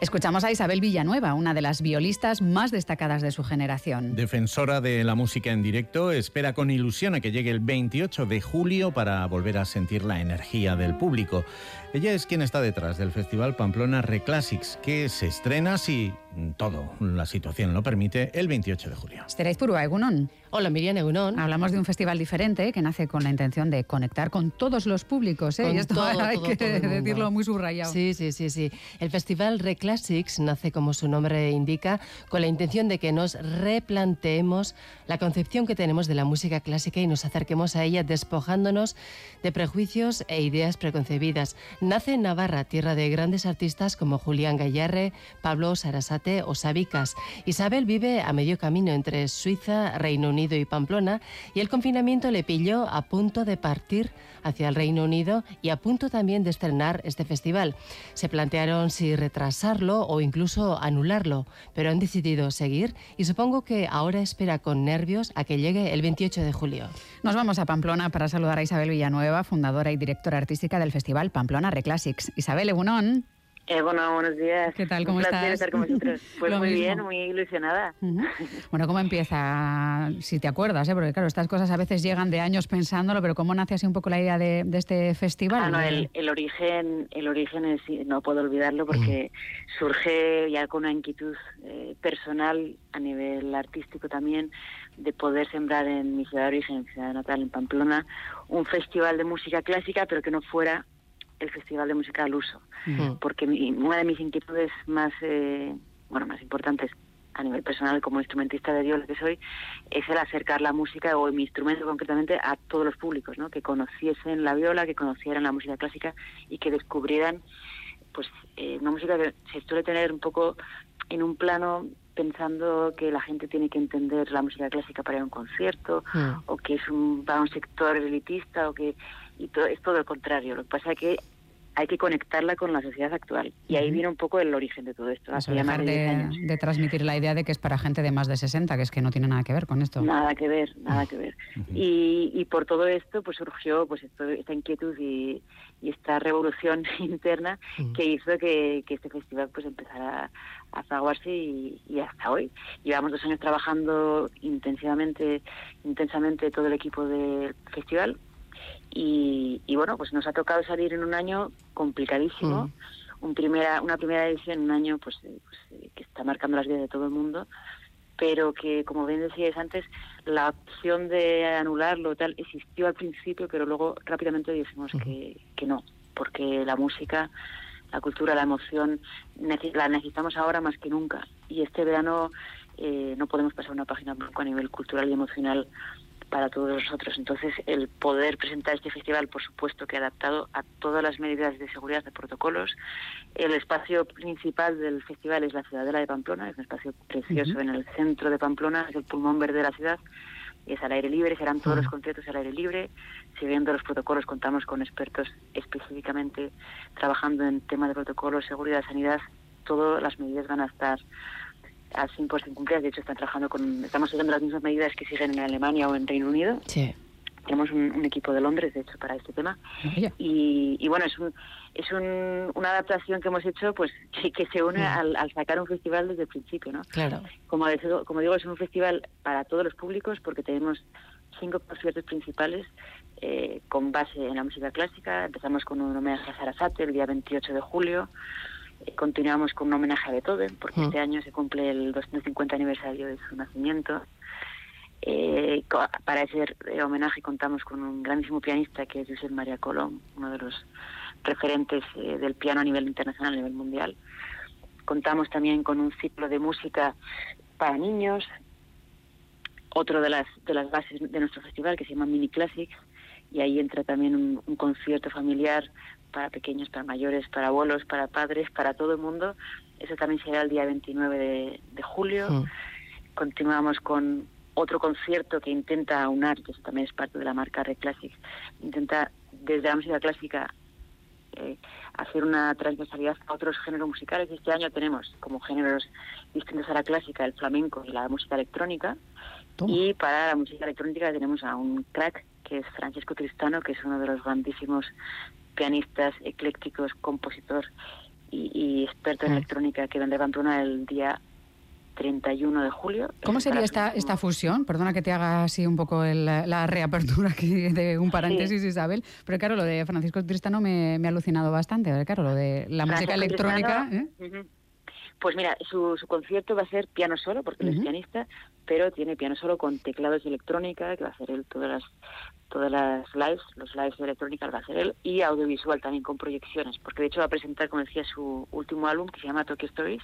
Escuchamos a Isabel Villanueva, una de las violistas más destacadas de su generación. Defensora de la música en directo, espera con ilusión a que llegue el 28 de julio para volver a sentir la energía del público. Ella es quien está detrás del Festival Pamplona Reclassics, que se estrena, si la situación lo permite, el 28 de julio. Esther Aizpurua, egunon. Hola, Miriam, egunon. Hablamos de un festival diferente que nace con la intención de conectar con todos los públicos, ¿eh? Con y esto todo, hay todo, que todo el mundo. decirlo muy subrayado. Sí. El Festival Reclassics nace, como su nombre indica, con la intención de que nos replanteemos la concepción que tenemos de la música clásica y nos acerquemos a ella despojándonos de prejuicios e ideas preconcebidas. Nace en Navarra, tierra de grandes artistas como Julián Gayarre, Pablo Sarasate o Sabicas. Isabel vive a medio camino entre Suiza, Reino Unido y Pamplona, y el confinamiento le pilló a punto de partir hacia el Reino Unido y a punto también de estrenar este festival. Se plantearon si retrasarlo o incluso anularlo, pero han decidido seguir y supongo que ahora espera con nervios a que llegue el 28 de julio. Nos vamos a Pamplona para saludar a Isabel Villanueva, fundadora y directora artística del Festival Pamplona Reclassics. Isabel, egunon. Bueno, buenos días. ¿Qué tal? ¿Cómo Un estás? placer estar con vosotros. Pues muy mismo. bien, muy ilusionada. Uh-huh. Bueno, ¿cómo empieza? Si te acuerdas, porque claro, estas cosas a veces llegan de años pensándolo, pero ¿cómo nace así un poco la idea de este festival? El origen es, no puedo olvidarlo porque surge ya con una inquietud personal a nivel artístico también, de poder sembrar en mi ciudad de origen, en mi ciudad natal, en Pamplona, un festival de música clásica, pero que no fuera el Festival de Música al Uso, porque una de mis inquietudes más importantes a nivel personal como instrumentista de viola que soy, es el acercar la música, o mi instrumento concretamente, a todos los públicos, ¿no? Que conociesen la viola, que conocieran la música clásica y que descubrieran una música que se suele tener un poco en un plano, pensando que la gente tiene que entender la música clásica para ir a un concierto, o que es para un sector elitista, es todo lo contrario. Lo que pasa es que hay que conectarla con la sociedad actual. Y ahí viene un poco el origen de todo esto. Eso, dejar de transmitir la idea de que es para gente de más de 60, que es que no tiene nada que ver con esto. Nada que ver. Y por todo esto pues surgió esta inquietud y esta revolución interna que hizo que este festival pues empezara a fraguarse y hasta hoy. Llevamos 2 años trabajando intensamente todo el equipo del festival. Y bueno, pues nos ha tocado salir en un año complicadísimo, una primera edición en un año que está marcando las vidas de todo el mundo, pero que, como bien decíais antes, la opción de anularlo tal existió al principio, pero luego rápidamente dijimos que no, porque la música, la cultura, la emoción la necesitamos ahora más que nunca, y este verano no podemos pasar una página en blanco a nivel cultural y emocional para todos nosotros. Entonces, el poder presentar este festival, por supuesto que adaptado a todas las medidas de seguridad, de protocolos. El espacio principal del festival es la Ciudadela de Pamplona, es un espacio precioso en el centro de Pamplona, es el pulmón verde de la ciudad, es al aire libre, serán todos los conciertos al aire libre. Siguiendo los protocolos, contamos con expertos específicamente trabajando en temas de protocolos, seguridad, sanidad. Todas las medidas van a estar al 100% cumplidas. De hecho, estamos siguiendo las mismas medidas que siguen en Alemania o en Reino Unido. Sí. Tenemos un equipo de Londres, de hecho, para este tema. Y bueno, es una adaptación que hemos hecho, pues que se une al sacar un festival desde el principio, ¿no? Claro. Como digo, es un festival para todos los públicos, porque tenemos 5 conciertos principales con base en la música clásica. Empezamos con un homenaje a Sarasate el día 28 de julio. Continuamos con un homenaje a Beethoven, porque este año se cumple el 250 aniversario de su nacimiento. Para ese homenaje contamos con un grandísimo pianista que es Josep Maria Colom, uno de los referentes del piano a nivel internacional, a nivel mundial. Contamos también con un ciclo de música para niños, otro de las bases de nuestro festival, que se llama Mini Classics, y ahí entra también un concierto familiar para pequeños, para mayores, para abuelos, para padres, para todo el mundo. Eso también será el día 29 de julio. Continuamos con otro concierto que intenta aunar, que eso también es parte de la marca Reclassics, intenta desde la música clásica hacer una transversalidad a otros géneros musicales. Este año tenemos como géneros distintos a la clásica el flamenco y la música electrónica. Y para la música electrónica tenemos a un crack que es Francesco Tristano, que es uno de los grandísimos pianistas eclécticos, compositor y experto en electrónica, que vendrá a Pamplona el día 31 de julio. ¿Cómo sería esta fusión? Perdona que te haga así un poco la reapertura aquí de un paréntesis, sí. Isabel, pero claro, lo de Francisco Tristano me ha alucinado bastante, claro, lo de la música electrónica. Pues mira, su concierto va a ser piano solo, porque él es pianista, pero tiene piano solo con teclados de electrónica, que va a hacer él todas las lives, los lives de electrónica va a hacer él, y audiovisual también con proyecciones, porque de hecho va a presentar, como decía, su último álbum, que se llama Tokyo Stories,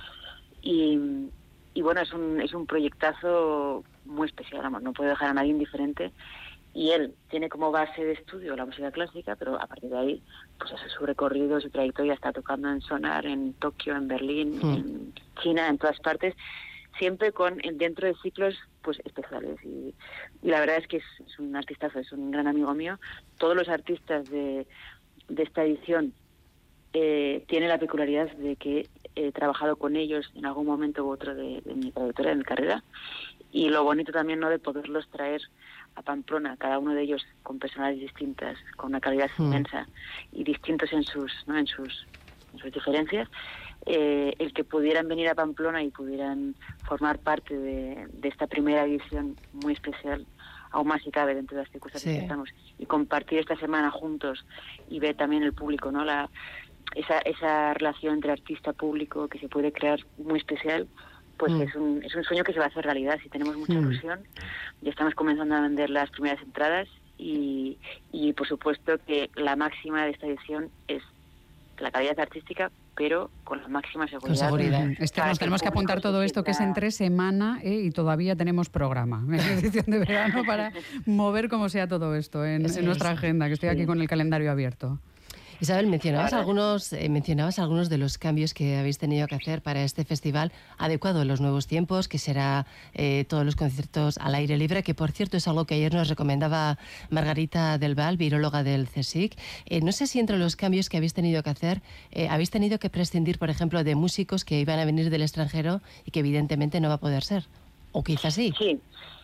y bueno, es un proyectazo muy especial, vamos, no puede dejar a nadie indiferente, y él tiene como base de estudio la música clásica, pero a partir de ahí, pues eso, su recorrido, su trayectoria, está tocando en Sonar, en Tokio, en Berlín, en China, en todas partes, siempre dentro de ciclos pues especiales, y la verdad es que es un artistazo, es un gran amigo mío. Todos los artistas de esta edición tienen la peculiaridad de que he trabajado con ellos en algún momento u otro de mi trayectoria, de mi carrera, y lo bonito también, ¿no?, de poderlos traer a Pamplona, cada uno de ellos con personalidades distintas, con una calidad inmensa y distintos en sus diferencias, el que pudieran venir a Pamplona y pudieran formar parte de esta primera edición muy especial, aún más si cabe dentro de las circunstancias que estamos, y compartir esta semana juntos y ver también el público, ¿no?, esa relación entre artista-público que se puede crear muy especial, pues es un sueño que se va a hacer realidad. Si tenemos mucha ilusión, ya estamos comenzando a vender las primeras entradas y por supuesto que la máxima de esta edición es la calidad artística, pero con la máxima seguridad. Con seguridad. Nos tenemos que apuntar todo esto, que es entre semana, y todavía tenemos programa, edición de verano, para mover como sea todo esto en nuestra agenda, que estoy aquí con el calendario abierto. Isabel, mencionabas algunos de los cambios que habéis tenido que hacer para este festival, adecuado a los nuevos tiempos, que será todos los conciertos al aire libre, que por cierto es algo que ayer nos recomendaba Margarita del Val, viróloga del CSIC. No sé si entre los cambios que habéis tenido que hacer, habéis tenido que prescindir, por ejemplo, de músicos que iban a venir del extranjero y que evidentemente no va a poder ser, o quizás sí. Sí,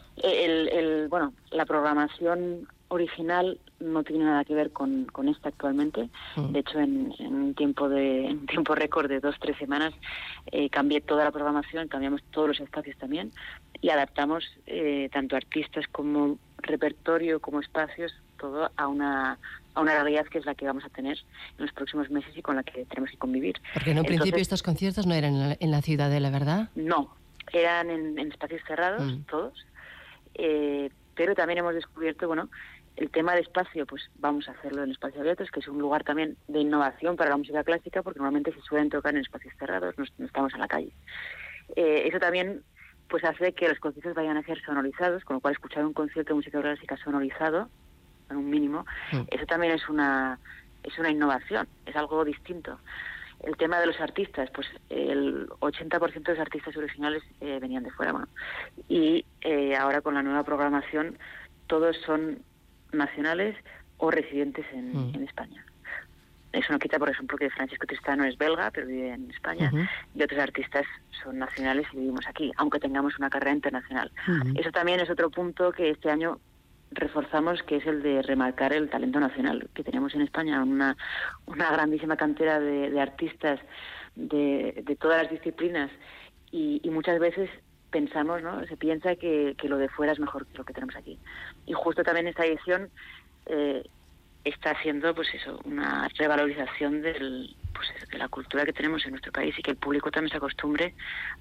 la programación original no tiene nada que ver con esta actualmente. De hecho, en tiempo récord de 2-3 semanas cambié toda la programación, cambiamos todos los espacios también y adaptamos tanto artistas como repertorio, como espacios, todo a una realidad que es la que vamos a tener en los próximos meses y con la que tenemos que convivir. Porque en un principio estos conciertos no eran en la Ciudadela, ¿verdad? No, eran en espacios cerrados, todos, pero también hemos descubierto, el tema de espacio, pues vamos a hacerlo en espacios abiertos, que es un lugar también de innovación para la música clásica, porque normalmente se suelen tocar en espacios cerrados, no estamos en la calle. Eso también pues hace que los conciertos vayan a ser sonorizados, con lo cual escuchar un concierto de música clásica sonorizado, en un mínimo, eso también es una innovación, es algo distinto. El tema de los artistas, pues el 80% de los artistas originales venían de fuera, y ahora con la nueva programación todos son nacionales o residentes en España. Eso no quita, por ejemplo, que Francisco Tristano es belga, pero vive en España, y otros artistas son nacionales y vivimos aquí, aunque tengamos una carrera internacional. Eso también es otro punto que este año reforzamos, que es el de remarcar el talento nacional, que tenemos en España una grandísima cantera de artistas de todas las disciplinas, y muchas veces pensamos, ¿no?, se piensa que lo de fuera es mejor que lo que tenemos aquí. Y justo también esta edición está haciendo, pues eso, una revalorización de la cultura que tenemos en nuestro país, y que el público también se acostumbre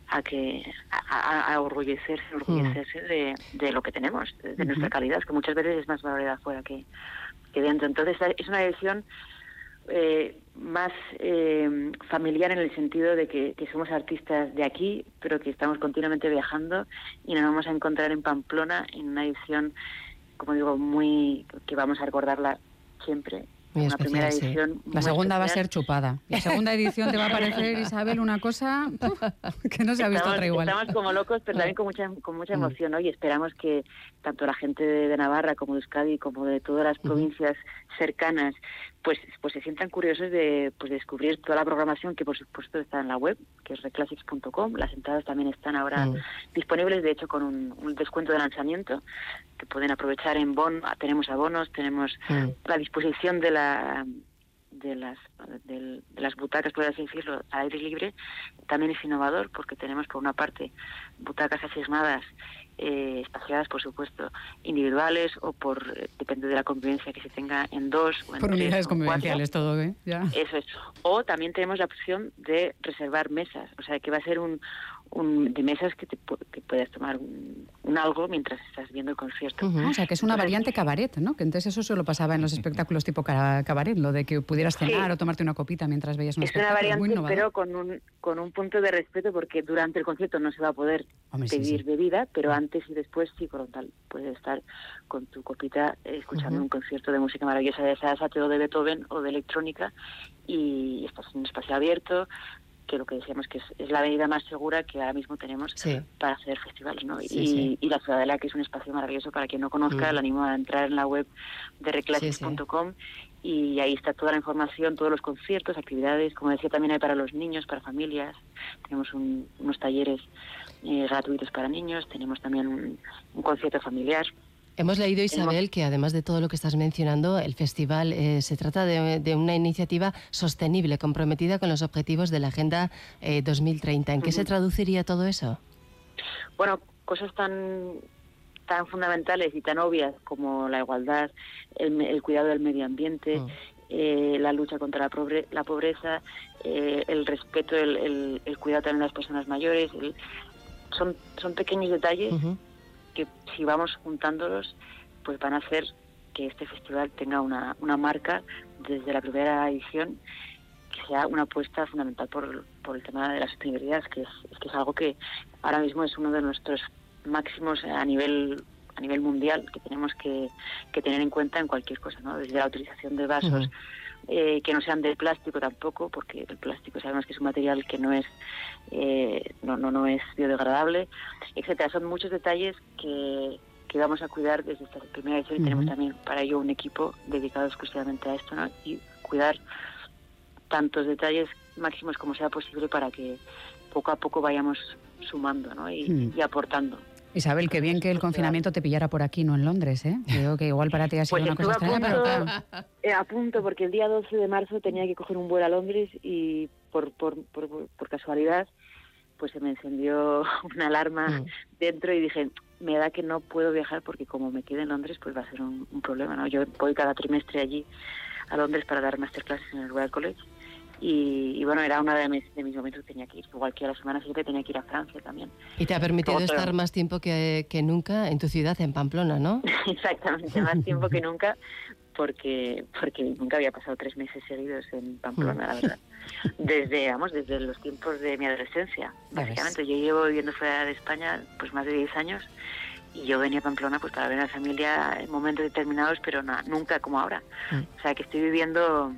a orgullecerse de lo que tenemos, de nuestra calidad, que muchas veces es más valorada afuera que dentro. Entonces es una edición más familiar, en el sentido de que somos artistas de aquí, pero que estamos continuamente viajando, y nos vamos a encontrar en Pamplona en una edición, como digo, que vamos a recordarla siempre. Muy una especial, primera edición. La segunda va a ser chupada. La segunda edición te va a parecer, Isabel, una cosa que no se ha visto otra igual. Estamos como locos, pero también con mucha emoción, ¿no? Y esperamos que tanto la gente de Navarra como de Euskadi, como de todas las provincias cercanas, pues se sientan curiosos de descubrir toda la programación, que por supuesto está en la web, que es reclassics.com. Las entradas también están ahora disponibles, de hecho con un descuento de lanzamiento, que pueden aprovechar en Bonn. Tenemos abonos, tenemos la disposición de de las butacas, por así decirlo, al aire libre, también es innovador, porque tenemos por una parte butacas asignadas, espaciadas, por supuesto, individuales o depende de la convivencia que se tenga en 2 o en por 3 unidades o en 4. convivenciales todo, ¿eh? Ya. Eso es. O también tenemos la opción de reservar mesas, o sea, que va a ser de mesas que puedas tomar un algo mientras estás viendo el concierto. O sea, que es una variante cabaret, ¿no? Que entonces eso solo pasaba en los espectáculos tipo cabaret, lo de que pudieras cenar o tomarte una copita mientras veías un espectáculo. Es una variante, muy pero con un punto de respeto, porque durante el concierto no se va a poder pedir bebida, pero antes y después sí, frontal. Puedes estar con tu copita escuchando un concierto de música maravillosa, de Sarasate o de Beethoven o de electrónica, y estás en un espacio abierto, que lo que decíamos que es la avenida más segura que ahora mismo tenemos para hacer festivales, ¿no? Y la Ciudadela, que es un espacio maravilloso. Para quien no conozca, le animo a entrar en la web de reclassics.com y ahí está toda la información, todos los conciertos, actividades, como decía, también hay para los niños, para familias. Tenemos unos talleres gratuitos para niños, tenemos también un concierto familiar. Hemos leído, Isabel, que además de todo lo que estás mencionando, el festival se trata de una iniciativa sostenible, comprometida con los objetivos de la Agenda 2030. ¿En qué se traduciría todo eso? Bueno, cosas tan fundamentales y tan obvias como la igualdad, el cuidado del medio ambiente, la lucha contra la pobreza, el respeto, el cuidado también de las personas mayores. Son pequeños detalles que si vamos juntándolos, pues van a hacer que este festival tenga una marca desde la primera edición, que sea una apuesta fundamental por el tema de la sostenibilidad, que es algo que ahora mismo es uno de nuestros máximos a nivel mundial, que tenemos que tener en cuenta en cualquier cosa, ¿no? Desde la utilización de vasos, que no sean de plástico tampoco, porque el plástico sabemos que es un material que no es biodegradable, etcétera. Son muchos detalles que vamos a cuidar desde esta primera edición, y tenemos también para ello un equipo dedicado exclusivamente a esto, ¿no? Y cuidar tantos detalles máximos como sea posible para que poco a poco vayamos sumando, ¿no? Y aportando. Isabel, qué bien que el confinamiento te pillara por aquí, no en Londres, ¿eh? Creo que igual para ti ha sido una cosa extraña, pero claro. A punto, porque el día 12 de marzo tenía que coger un vuelo a Londres y por casualidad pues se me encendió una alarma dentro y dije, me da que no puedo viajar porque como me quede en Londres pues va a ser un problema, ¿no? Yo voy cada trimestre allí a Londres para dar masterclasses en el Royal College. Y bueno, era uno de mis momentos que tenía que ir, igual que a la semana siguiente tenía que ir a Francia también. Y te ha permitido estar más tiempo que nunca en tu ciudad, en Pamplona, ¿no? Exactamente, más tiempo que nunca, porque nunca había pasado 3 meses seguidos en Pamplona, la verdad. Desde los tiempos de mi adolescencia, básicamente. Yo llevo viviendo fuera de España pues más de 10 años, y yo venía a Pamplona pues para ver a la familia en momentos determinados, pero nunca como ahora. O sea, que estoy viviendo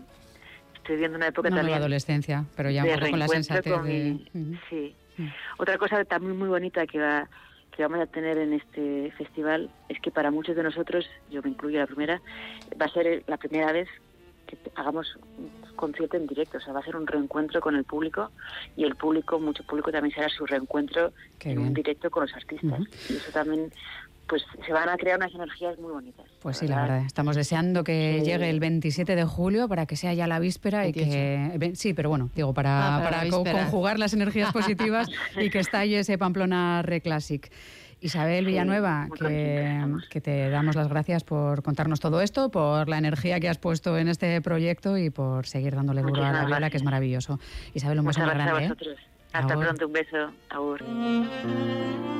una época también la adolescencia, pero ya un poco con la sensatez Sí. Otra cosa también muy bonita que vamos a tener en este festival es que para muchos de nosotros, yo me incluyo la primera, va a ser la primera vez que hagamos un concierto en directo, o sea, va a ser un reencuentro con el público, y el público, mucho público también será su reencuentro un directo con los artistas. Y eso también, pues se van a crear unas energías muy bonitas. Pues sí, la verdad. Estamos deseando que llegue el 27 de julio para que sea ya la víspera 28. Y que... Sí, pero bueno, digo, para conjugar las energías positivas y que estalle ese Pamplona Reclassic. Isabel Villanueva, que te damos las gracias por contarnos todo esto, por la energía que has puesto en este proyecto y por seguir dándole duro a la viola, que es maravilloso. Isabel, un beso muy grande. Muchas gracias a vosotros. Hasta pronto, un beso. Agur.